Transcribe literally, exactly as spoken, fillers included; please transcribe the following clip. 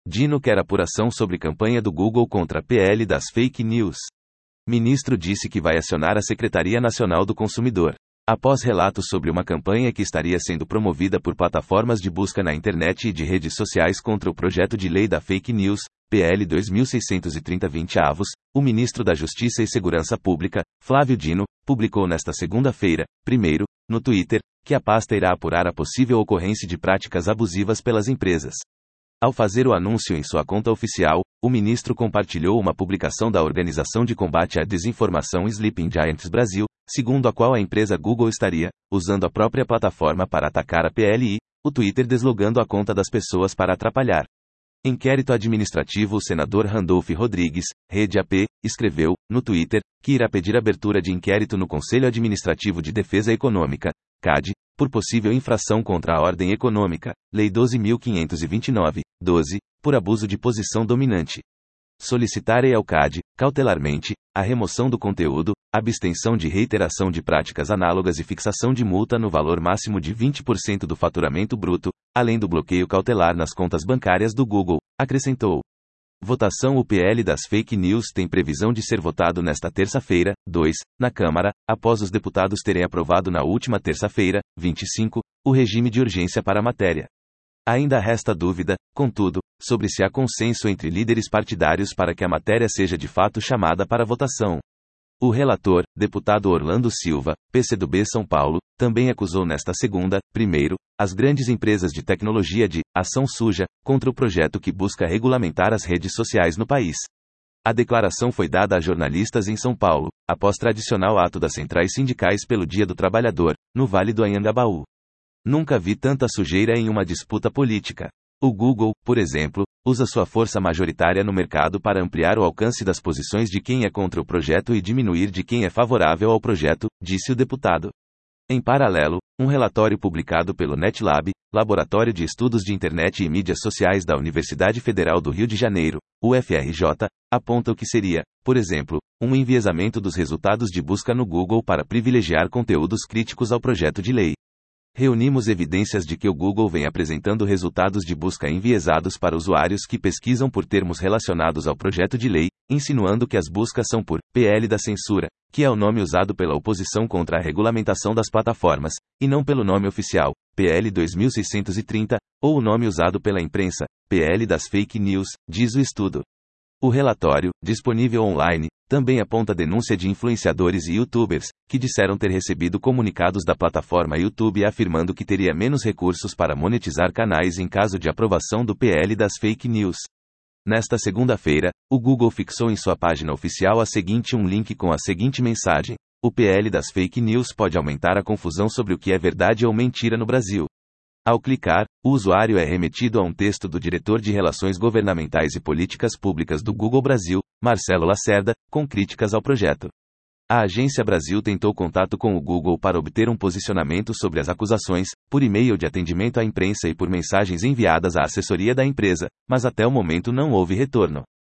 Dino quer apuração sobre campanha do Google contra P L das fake news. Ministro disse que vai acionar a Secretaria Nacional do Consumidor. Após relatos sobre uma campanha que estaria sendo promovida por plataformas de busca na internet e de redes sociais contra o projeto de lei da fake news, P L dois mil seiscentos e trinta vinte avos, o ministro da Justiça e Segurança Pública, Flávio Dino, publicou nesta segunda-feira, primeiro, no Twitter, que a pasta irá apurar a possível ocorrência de práticas abusivas pelas empresas. Ao fazer o anúncio em sua conta oficial, o ministro compartilhou uma publicação da Organização de Combate à Desinformação Sleeping Giants Brasil, segundo a qual a empresa Google estaria usando a própria plataforma para atacar a P L I, o Twitter deslogando a conta das pessoas para atrapalhar. Inquérito administrativo. O senador Randolph Rodrigues, Rede A P, escreveu, no Twitter, que irá pedir abertura de inquérito no Conselho Administrativo de Defesa Econômica, C A D, por possível infração contra a ordem econômica, Lei doze mil quinhentos e vinte e nove, doze, por abuso de posição dominante. Solicitarei ao C A D, cautelarmente, a remoção do conteúdo, abstenção de reiteração de práticas análogas e fixação de multa no valor máximo de vinte por cento do faturamento bruto, além do bloqueio cautelar nas contas bancárias do Google, acrescentou. Votação. O P L das fake news tem previsão de ser votado nesta terça-feira, dois, na Câmara, após os deputados terem aprovado na última terça-feira, vinte e cinco, o regime de urgência para a matéria. Ainda resta dúvida, contudo, sobre se há consenso entre líderes partidários para que a matéria seja de fato chamada para votação. O relator, deputado Orlando Silva, P C do B São Paulo, também acusou nesta segunda, primeiro, as grandes empresas de tecnologia de ação suja contra o projeto que busca regulamentar as redes sociais no país. A declaração foi dada a jornalistas em São Paulo, após tradicional ato das centrais sindicais pelo Dia do Trabalhador, no Vale do Anhangabaú. Nunca vi tanta sujeira em uma disputa política. O Google, por exemplo, usa sua força majoritária no mercado para ampliar o alcance das posições de quem é contra o projeto e diminuir de quem é favorável ao projeto, disse o deputado. Em paralelo, um relatório publicado pelo NetLab, Laboratório de Estudos de Internet e Mídias Sociais da Universidade Federal do Rio de Janeiro, U F R J, aponta o que seria, por exemplo, um enviesamento dos resultados de busca no Google para privilegiar conteúdos críticos ao projeto de lei. Reunimos evidências de que o Google vem apresentando resultados de busca enviesados para usuários que pesquisam por termos relacionados ao projeto de lei, insinuando que as buscas são por P L da censura, que é o nome usado pela oposição contra a regulamentação das plataformas, e não pelo nome oficial, P L dois mil seiscentos e trinta, ou o nome usado pela imprensa, P L das fake news, diz o estudo. O relatório, disponível online, também aponta denúncia de influenciadores e youtubers, que disseram ter recebido comunicados da plataforma YouTube afirmando que teria menos recursos para monetizar canais em caso de aprovação do P L das fake news. Nesta segunda-feira, o Google fixou em sua página oficial a seguinte um link com a seguinte mensagem: o P L das fake news pode aumentar a confusão sobre o que é verdade ou mentira no Brasil. Ao clicar, o usuário é remetido a um texto do diretor de Relações Governamentais e Políticas Públicas do Google Brasil, Marcelo Lacerda, com críticas ao projeto. A Agência Brasil tentou contato com o Google para obter um posicionamento sobre as acusações, por e-mail de atendimento à imprensa e por mensagens enviadas à assessoria da empresa, mas até o momento não houve retorno.